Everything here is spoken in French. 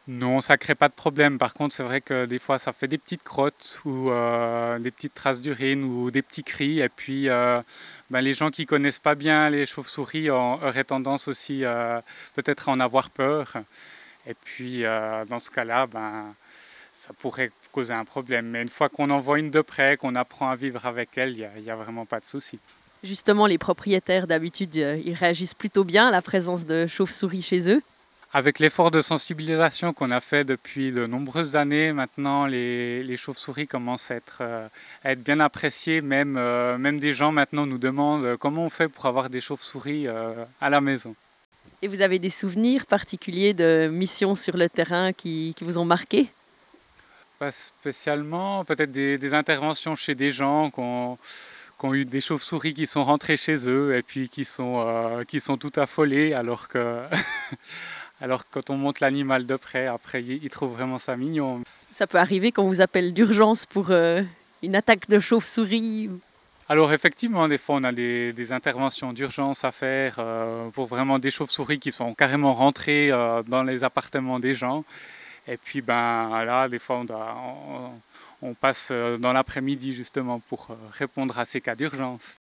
Non, ça crée pas de problème. Par contre, c'est vrai que des fois, ça fait des petites crottes ou des petites traces d'urine ou des petits cris. Et puis, les gens qui connaissent pas bien les chauves-souris auraient tendance aussi peut-être à en avoir peur. Et puis, dans ce cas-là, ça pourrait causer un problème. Mais une fois qu'on en voit une de près, qu'on apprend à vivre avec elle, il y a vraiment pas de souci. Justement, les propriétaires, d'habitude, ils réagissent plutôt bien à la présence de chauves-souris chez eux. Avec l'effort de sensibilisation qu'on a fait depuis de nombreuses années, maintenant les chauves-souris commencent à être bien appréciées. Même des gens maintenant nous demandent comment on fait pour avoir des chauves-souris à la maison. Et vous avez des souvenirs particuliers de missions sur le terrain qui vous ont marqué? Pas spécialement, peut-être des interventions chez des gens qui ont eu des chauves-souris qui sont rentrés chez eux et puis qui sont tout affolés alors que alors que quand on monte l'animal de près, après ils trouvent vraiment ça mignon. Ça peut arriver qu'on vous appelle d'urgence pour une attaque de chauve-souris. Alors effectivement, des fois on a des interventions d'urgence à faire pour vraiment des chauves-souris qui sont carrément rentrées dans les appartements des gens. Et puis là, des fois on passe dans l'après-midi justement pour répondre à ces cas d'urgence.